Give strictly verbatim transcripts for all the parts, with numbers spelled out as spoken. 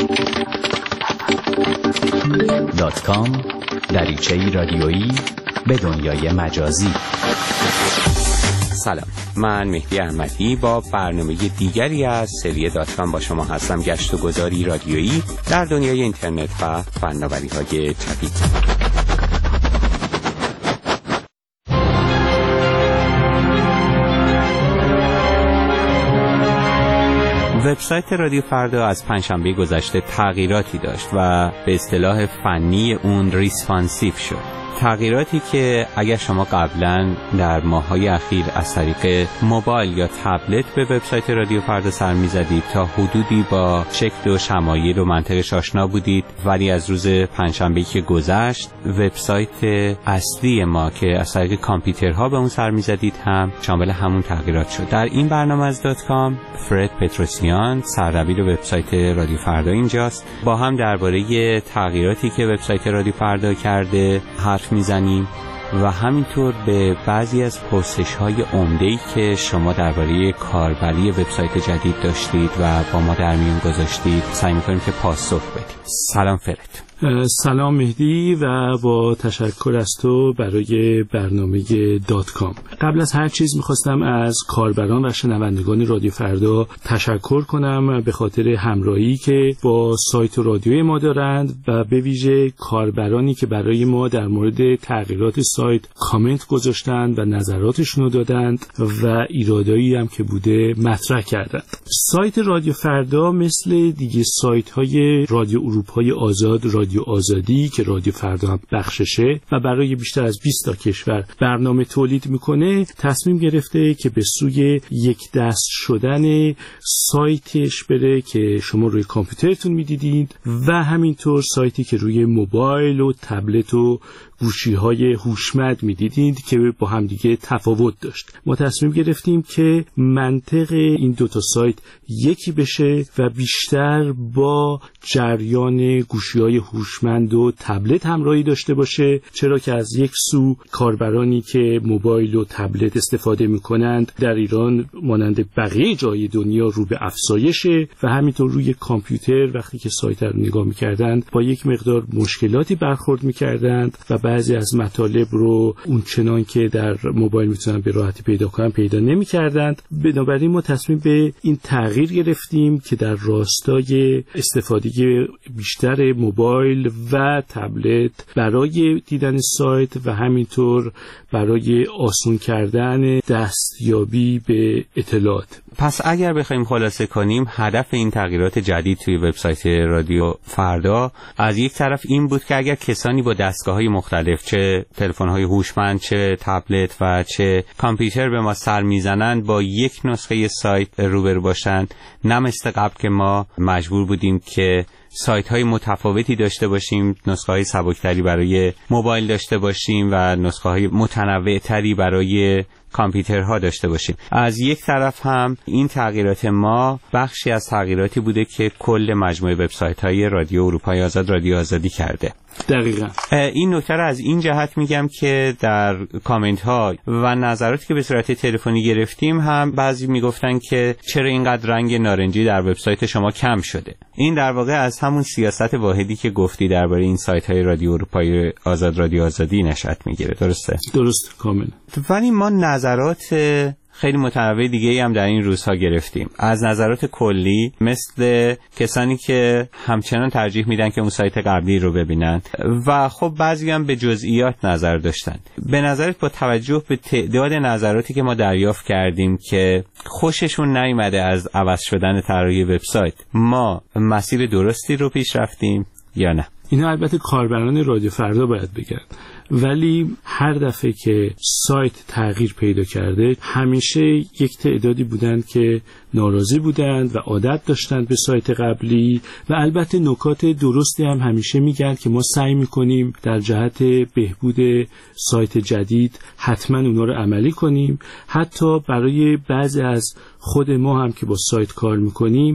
دات کام دریچه‌ای رادیویی به دنیای مجازی. سلام، من مهدی احمدی با برنامه دیگری از سری دات کام با شما هستم. گشت و گذاری رادیویی در دنیای اینترنت و فناوری‌های جدید. وبسایت رادیو فردا از پنجشنبه گذشته تغییراتی داشت و به اصطلاح فنی اون ریسپانسیو شد. تغییراتی که اگر شما قبلا در ماه‌های اخیر از طریق موبایل یا تبلت به وبسایت رادیو فردا سر می‌زدید تا حدودی با شکل و شمایل و منطقش آشنا بودید، ولی از روز پنجشنبه‌ای که گذشت وبسایت اصلی ما که از طریق کامپیوترها به اون سر می‌زدید هم شامل همون تغییرات شد. در این برنامه از دات کام فرد پتروسیان سردبیر وبسایت رادیو فردا اینجاست. با هم درباره تغییراتی که وبسایت رادیو فردا کرده حرف میزنیم و همینطور به بعضی از پرسش‌های عمده‌ای که شما درباره کاربری وبسایت جدید داشتید و با ما در میون گذاشتید سعی می‌کنیم که پاسخ بدیم. سلام فرد. سلام مهدی و با تشکر از تو برای برنامه دات کام. قبل از هر چیز میخواستم از کاربران و شنوندگان رادیو فردا تشکر کنم به خاطر همراهی که با سایت رادیوی ما دارند و به ویژه کاربرانی که برای ما در مورد تغییرات سایت کامنت گذاشتند و نظراتشون رو دادند و ایرادایی هم که بوده مطرح کردند. سایت رادیو فردا مثل دیگه سایت های رادیو اروپای آزاد، رادیو آزادی که رادیو فردا هم بخششه و برای بیشتر از بیست تا کشور برنامه تولید میکنه، تصمیم گرفته که به سوی یک دست شدن سایتش بره که شما روی کامپیوترتون میدیدید و همینطور سایتی که روی موبایل و تبلت و گوشی‌های هوشمند می‌دیدید که با هم دیگه تفاوت داشت. ما تصمیم گرفتیم که منطق این دو تا سایت یکی بشه و بیشتر با جریان گوشی‌های هوشمند و تبلت همراهی داشته باشه، چرا که از یک سو کاربرانی که موبایل و تبلت استفاده می‌کنند در ایران مانند بقیه جای دنیا رو به افزایشه و همینطور روی کامپیوتر وقتی که سایت رو نگاه می‌کردند با یک مقدار مشکلاتی برخورد می‌کردند و بعضی از مطالب رو اون چنان که در موبایل میتونن به راحتی پیدا کنن پیدا نمی‌کردند. بنابراین ما تصمیم به این تغییر گرفتیم که در راستای استفاده بیشتر موبایل و تبلت برای دیدن سایت و همینطور برای آسان کردن دستیابی به اطلاعات. پس اگر بخوایم خلاصه کنیم، هدف این تغییرات جدید توی وبسایت رادیو فردا از یک طرف این بود که اگر کسانی با دستگاه‌های مختلف، چه تلفن‌های هوشمند، چه تبلت و چه کامپیوتر به ما سر میزنند، با یک نسخه سایت روبرو باشند، نه مثل قبل که ما مجبور بودیم که سایت های متفاوتی داشته باشیم، نسخه های سبکتری برای موبایل داشته باشیم و نسخه های متنوع تری برای کامپیوترها داشته باشیم. از یک طرف هم این تغییرات ما بخشی از تغییراتی بوده که کل مجموعه وبسایت های رادیو اروپای آزاد، رادیو آزادی کرده. دقیقاً این نکته رو از این جهت میگم که در کامنت ها و نظراتی که به صورت تلفنی گرفتیم هم بعضی میگفتن که چرا اینقدر رنگ نارنجی در وبسایت شما کم شده. این در واقع از همون سیاست واحدی که گفتی درباره این سایت های رادیو اروپای آزاد، رادیو آزادی نشأت میگیره. درسته؟ درست، کامل. ولی ما نظرات خیلی متنوع دیگه هم در این روزها گرفتیم. از نظرات کلی مثل کسانی که همچنان ترجیح میدن که اون سایت قبلی رو ببینن و خب بعضی هم به جزئیات نظر داشتن. به نظرت با توجه به تعداد نظراتی که ما دریافت کردیم که خوششون نیامده از عوض شدن طراحی وبسایت، ما مسیر درستی رو پیش رفتیم یا نه؟ اینا البته کاربران رادیو فردا باید بگن، ولی هر دفعه که سایت تغییر پیدا کرده همیشه یک تعدادی بودند که ناراضی بودند و عادت داشتند به سایت قبلی و البته نکات درستی هم همیشه میگن که ما سعی میکنیم در جهت بهبود سایت جدید حتما اونا رو عملی کنیم. حتی برای بعضی از خود ما هم که با سایت کار میکنیم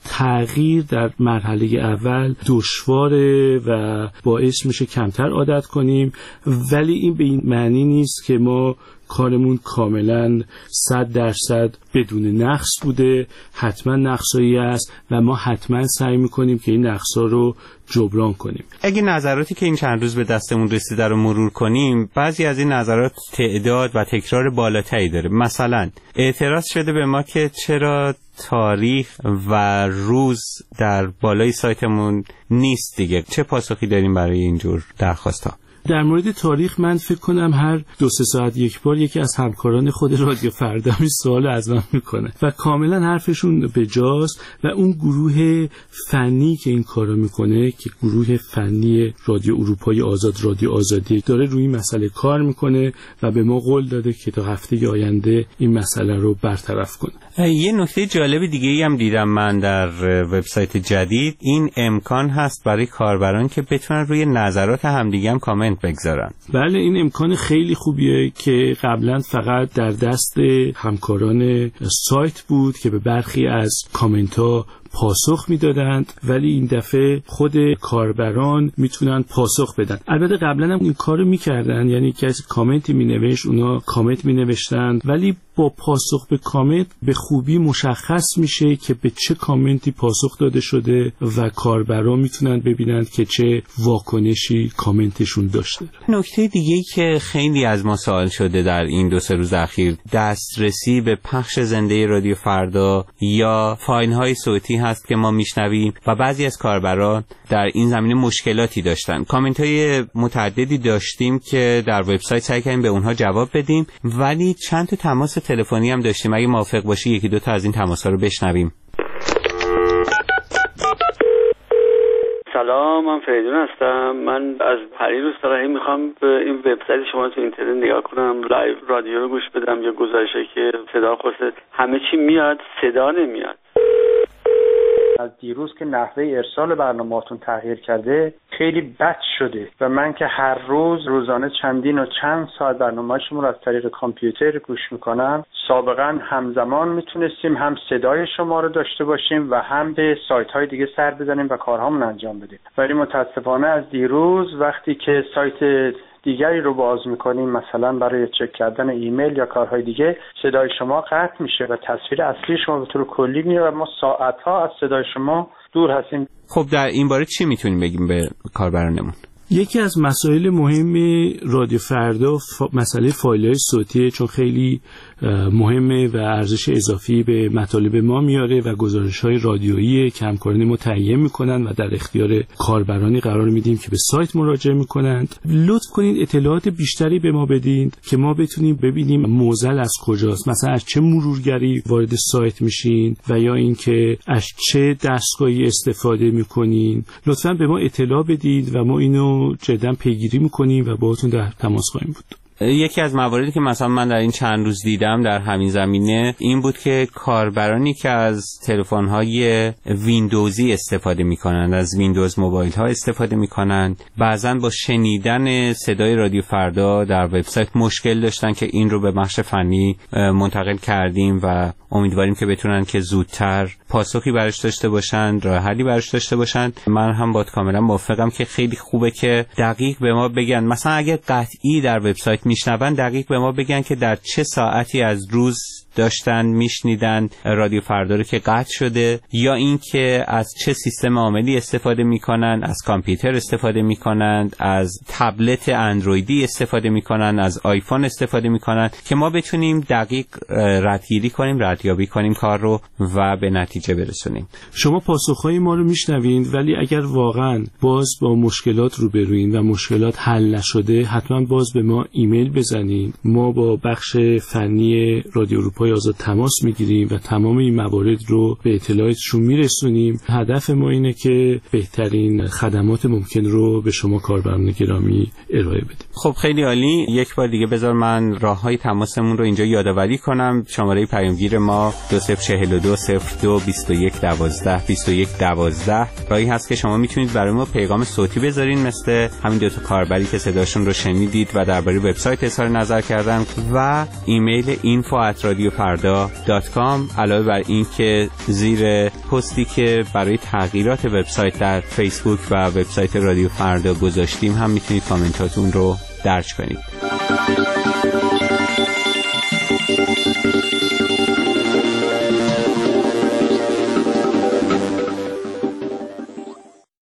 تغییر در مرحله اول دشواره و باعث میشه کمتر عادت کنیم، ولی این به این معنی نیست که ما کارمون کاملا صد درصد بدون نقص بوده. حتما نقصایی است و ما حتما سعی میکنیم که این نقصا رو جبران کنیم. اگه نظراتی که این چند روز به دستمون رسیده رو مرور کنیم، بعضی از این نظرات تعداد و تکرار بالاتری داره. مثلا اعتراض شده به ما که چرا تاریخ و روز در بالای سایتمون نیست دیگه. چه پاسخی داریم برای اینجور درخواست ها؟ در مورد تاریخ من فکر کنم هر دو سه ساعت یک بار یکی از همکاران خود رادیو فردا این سوال از من میکنه و کاملا حرفشون به جاست و اون گروه فنی که این کارو میکنه که گروه فنی رادیو اروپای آزاد، رادیو آزادی، داره روی این مسئله کار میکنه و به ما قول داده که تا هفته آینده این مسئله رو برطرف کنه. یه نکته جالب دیگه ای هم دیدم من در وبسایت جدید، این امکان هست برای کاربران که بتونن روی نظرات همدیگه هم کامنت بگذارن. بله، این امکان خیلی خوبیه که قبلا فقط در دست همکاران سایت بود که به برخی از کامنت ها پاسخ میدادند، ولی این دفعه خود کاربران میتونن پاسخ بدن. البته قبلا هم این کارو میکردن، یعنی کسی کامنتی مینوشت اونا کامنت مینوشتند، ولی با پاسخ به کامنت به خوبی مشخص میشه که به چه کامنتی پاسخ داده شده و کاربران میتونن ببینند که چه واکنشی کامنتشون داشته. نکته دیگه‌ای که خیلی از ما سوال شده در این دو سه روز اخیر، دسترسی به پخش زنده رادیو فردا یا فایل‌های صوتی هست که ما میشنویم و بعضی از کاربران در این زمینه مشکلاتی داشتن. کامنت‌های متعددی داشتیم که در وبسایت سعی کردیم به اونها جواب بدیم، ولی چند تا تماس تلفنی هم داشتیم. اگه موافق باشی یکی دو تا از این تماس‌ها رو بشنویم. سلام، من فریدون هستم. من از پریروز تا الان میخوام به این وبسایت شما تو اینترنت نگاه کنم، لایو رادیو رو گوش بدم یا گزارشی که صدا خورده، همه چی میاد، صدا نمیاد. از دیروز که نحوه ارسال برنامه‌تون تغییر کرده خیلی بد شده و من که هر روز روزانه چندین و چند ساعت برنامه شما رو از طریق کامپیوتر گوش میکنم، سابقا همزمان میتونستیم هم صدای شما رو داشته باشیم و هم به سایت های دیگه سر بزنیم و کارهامون انجام بدیم، ولی متاسفانه از دیروز وقتی که سایت دیگری رو باز میکنیم، مثلا برای چک کردن ایمیل یا کارهای دیگه، صدای شما قطع میشه و تصویر اصلی شما به طور کلی میاد و ما ساعتها از صدای شما دور هستیم. خب در این باره چی میتونیم بگیم به کاربرانمون؟ یکی از مسائل مهم رادیو فردا ف... مسئله فایل‌های صوتی، چون خیلی مهمه و ارزش اضافی به مطالب ما میاره و گزارش‌های رادیویی که همکاران ما تهیه میکنن و در اختیار کاربرانی قرار میدیم که به سایت مراجعه میکنند. لطف کنید اطلاعات بیشتری به ما بدین که ما بتونیم ببینیم معضل از کجاست، مثلا از چه مرورگری وارد سایت میشین و یا اینکه از چه دستگاهی استفاده میکنین. لطفاً به ما اطلاع بدید و ما اینو جدا پیگیری میکنیم و باهاتون در تماس خواهیم بود. یکی از مواردی که مثلا من در این چند روز دیدم در همین زمینه این بود که کاربرانی که از تلفن‌های ویندوزی استفاده می‌کنند، از ویندوز موبایل ها استفاده می‌کنند، بعضاً با شنیدن صدای رادیو فردا در وبسایت مشکل داشتن که این رو به بخش فنی منتقل کردیم و امیدواریم که بتونن که زودتر پاسخی براش داشته باشن، راه حلی براش داشته باشن. من هم با کاملا موافقم که خیلی خوبه که دقیق به ما بگن، مثلا اگه قطعی در وبسایت میشنون دقیق به ما بگن که در چه ساعتی از روز داشتن میشنیدن رادیو فردا رو که قطع شده، یا اینکه از چه سیستم عاملی استفاده میکنن، از کامپیوتر استفاده میکنن، از تبلت اندرویدی استفاده میکنن، از آیفون استفاده میکنن، که ما بتونیم دقیق ردگیری کنیم، ردیابی کنیم کار رو و به نتیجه برسونیم. شما پاسخهای ما رو میشنوین، ولی اگر واقعا باز با مشکلات روبروین و مشکلات حل نشده، حتما باز به ما ایمیل بزنین. ما با بخش فنی رادیو اروپای آزاد تماس میگیریم و تمام این موارد رو به اطلاعاتشون میرسونیم. هدف ما اینه که بهترین خدمات ممکن رو به شما کاربران گرامی ارائه بدیم. خب خیلی عالی. یک بار دیگه بذار من راههای تماسمون رو اینجا یادآوری کنم. شماره پیامگیر ما دو صفر چهل و دو صفر دو بیست و یک دوازده بیست و یک دوازده راهی هست که شما میتونید برای ما پیغام صوتی بذارین، مثل همین دو تا کاربری که صداشون رو شنیدید و درباره وبسایت اظهار نظر کردن، و ایمیل info at radio فردا دات کام. علاوه بر این که زیر پستی که برای تغییرات وبسایت در فیسبوک و وبسایت رادیو فردا گذاشتیم هم میتونید کامنتاتون رو درج کنید.